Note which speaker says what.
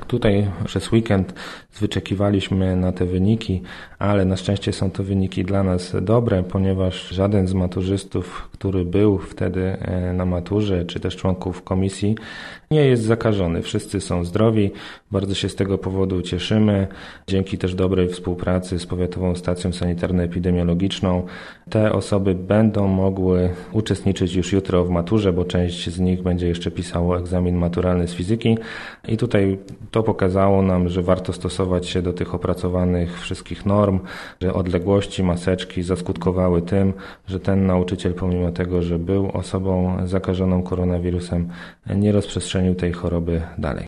Speaker 1: Tutaj przez weekend wyczekiwaliśmy na te wyniki, ale na szczęście są to wyniki dla nas dobre, ponieważ żaden z maturzystów, który był wtedy na maturze, czy też członków komisji, nie jest zakażony. Wszyscy są zdrowi, bardzo się z tego powodu cieszymy. Dzięki też dobrej współpracy z Powiatową Stacją Sanitarno-Epidemiologiczną te osoby będą mogły uczestniczyć już jutro w maturze, bo część z nich będzie jeszcze pisało egzamin maturalny z fizyki. I tutaj to pokazało nam, że warto stosować się do tych opracowanych wszystkich norm, że odległości, maseczki zaskutkowały tym, że ten nauczyciel, pomimo tego, że był osobą zakażoną koronawirusem, nie rozprzestrzenił tej choroby dalej.